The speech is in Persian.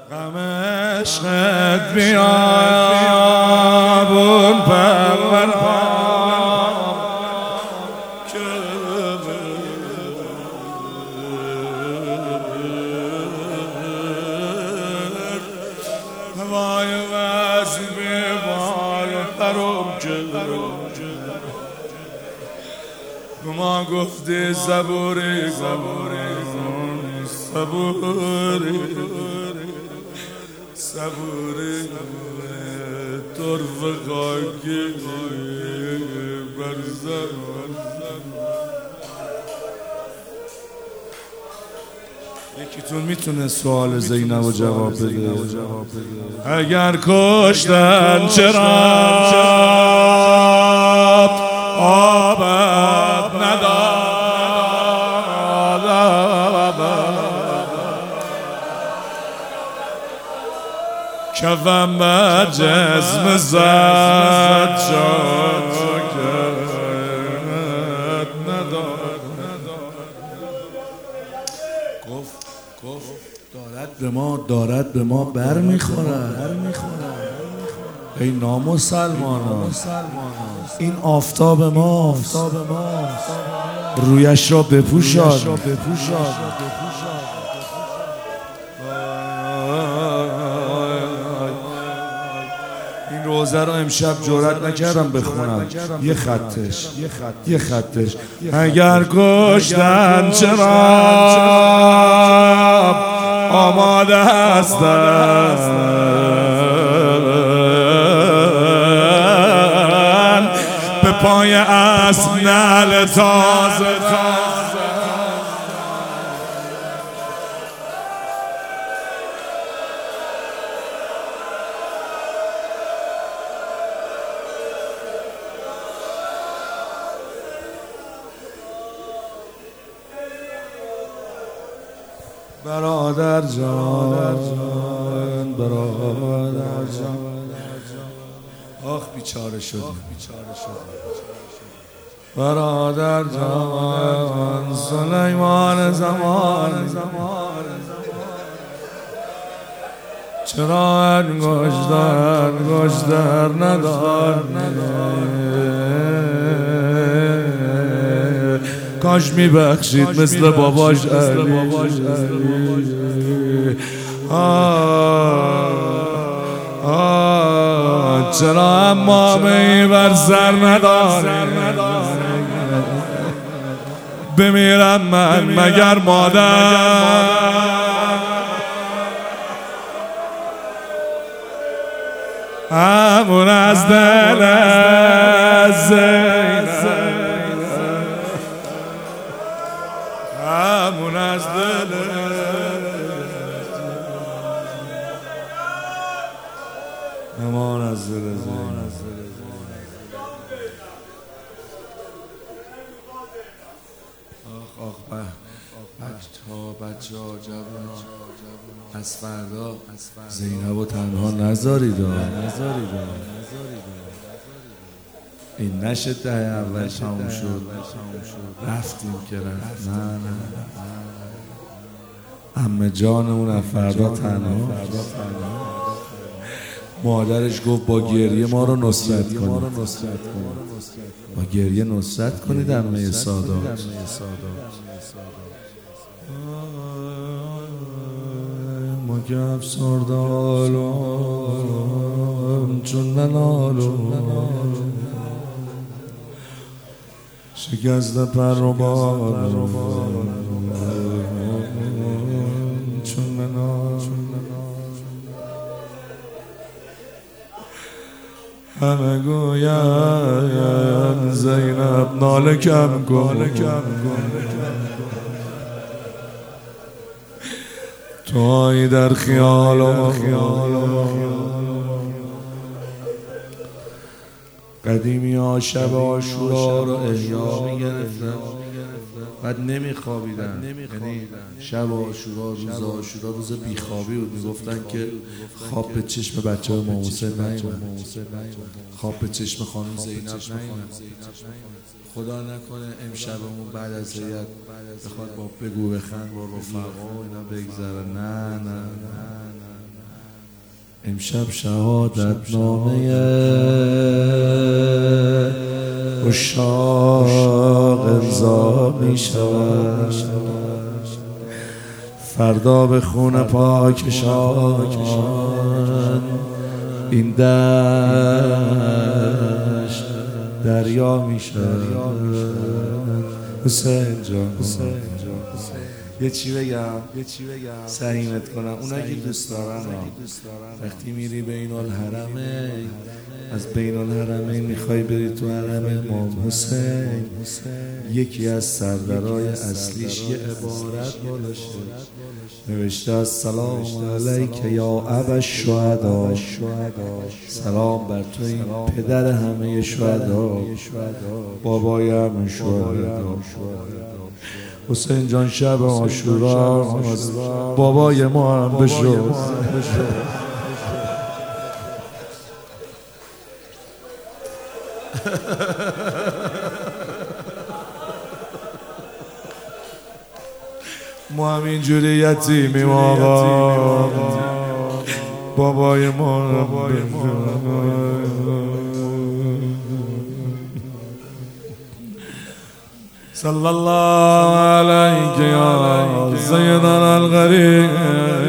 غم عشقت بیابون پرور هوای وزی بیبار حروم ما گفتی صبوری صبوری طرف خاکی برزن یکیتون میتونه سوال زینب و جواب بده؟ اگر کشتن چرا آبت نداد کفم بر جسم زد شاکت نداد گفت دارد به ما بر میخورد ای نامسلمانان این آفتاب ما رویش را بپوشاد این روزه را امشب جرئت نکردم بخونم یه خطش اگر کشتن چرا آماده هستن به پای اسب نعل تازه برادر جان آخ بیچاره شدیم برادر جان سلیمان زمان چرا انگشتر ندار کاش میبخشید مثل باباش علی چرا امامه‌ای بر سر نداری بمیرم من مگر مادر همون از دل همون از دل امان از دل بچه ها جوان از فردا زینب و تنها نذارید این نشه ده اول تموم شد رفتیم که رفت نه عمه جانمون از فردا تنها مادرش گفت با گریه ما رو نصرت کنید با گریه نصرت کنید عمه سادات ما که افسردالم چون منالم شکست پر و بار چون منالم همه گویم زینب ناله کم کن تویی در خیالم قدیمی ها شب عاشورا رو احیا میگرفتن بعد نمیخوابیدن یعنی شب عاشورا روز عاشورا روز بیخوابی بود میگفتن که خواب به چشم بچه های امام حسین نیومد خواب به چشم خانم زینب نیومد خدا نکنه امشبمون بعد از هیئت بخواد با بگو بخند با رفقا و اینا بگذره نه امشب شهادت نامه عشاق امضا می شود، فردا به خون پاکشان این دشت دریا می شود. حسین جان یه چی بگم سعیمت کنم، اونا که دوست دارن وقتی میری بین الحرمین، از بین الحرمین میخوای بری تو حرم امام حسین، یکی از سردرای اصلیش یه عبارت بالاشه نوشته السلام علیک یا ابا الشهدا، سلام بر تو این پدر همه شهدا، بابای همه شهدا. حسین جان شب عاشورا بابای ما هم بشو. ما هم اینجوری یتیمیم آقا، بابای ما هم صلی الله علیک یا سیدنا الغریب.